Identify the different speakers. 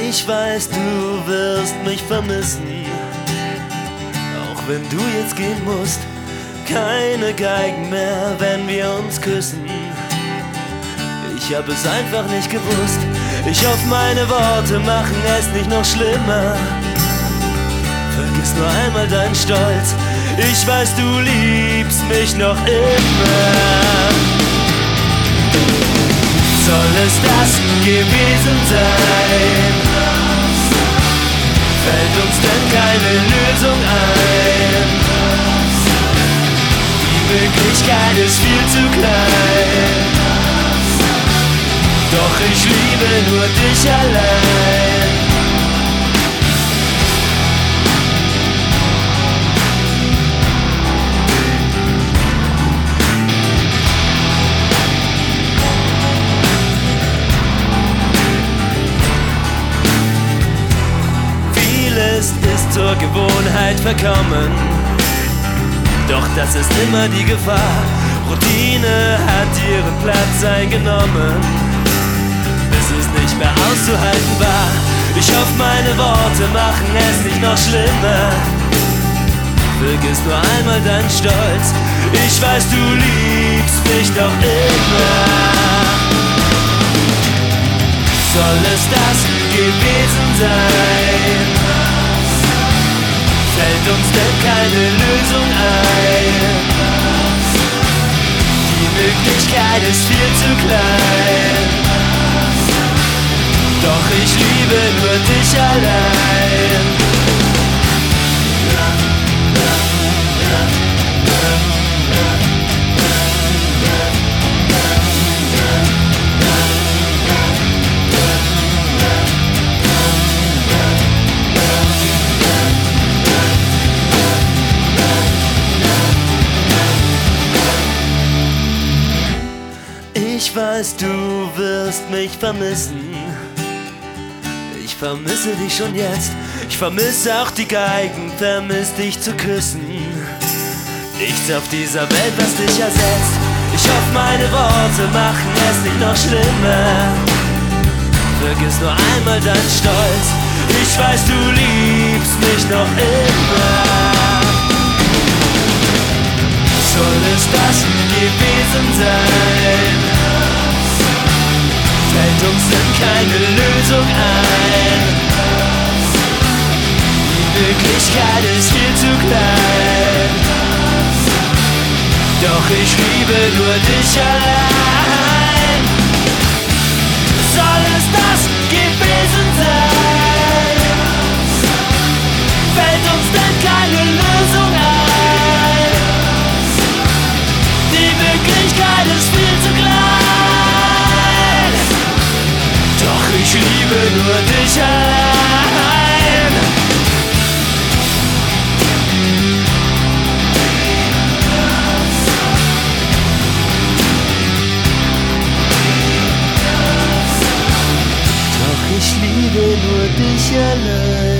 Speaker 1: Ich weiß, du wirst mich vermissen, auch wenn du jetzt gehen musst. Keine Geigen mehr, wenn wir uns küssen. Ich hab es einfach nicht gewusst. Ich hoffe, meine Worte machen es nicht noch schlimmer. Vergiss nur einmal deinen Stolz. Ich weiß, du liebst mich noch immer. Soll es das gewesen sein? Fällt uns denn keine Lösung ein? Die Möglichkeit ist viel zu klein. Doch ich liebe nur dich allein. Vieles ist zur Gewohnheit verkommen, doch das ist immer die Gefahr. Routine hat ihren Platz eingenommen, bis es nicht mehr auszuhalten war. Ich hoffe, meine Worte machen es nicht noch schlimmer. Vergiss nur einmal deinen Stolz. Ich weiß, du liebst mich doch immer. Soll es das gewesen sein? Fällt uns denn keine Lösung ein? Die Möglichkeit ist viel zu klein. Doch ich liebe nur dich allein. Ich weiß, du wirst mich vermissen. Ich vermisse dich schon jetzt. Ich vermisse auch die Geigen, vermiss dich zu küssen. Nichts auf dieser Welt, was dich ersetzt. Ich hoffe, meine Worte machen es nicht noch schlimmer. Vergiss nur einmal deinen Stolz. Ich weiß, du liebst mich noch immer. Soll es das gewesen sein? Fällt uns denn keine Lösung ein? Die Möglichkeit ist viel zu klein. Doch ich liebe nur dich allein. Soll es das gewesen sein? Fällt uns denn keine Lösung ein? Die Möglichkeit ist viel zu klein. Doch ich liebe nur dich allein. Doch ich liebe nur dich allein.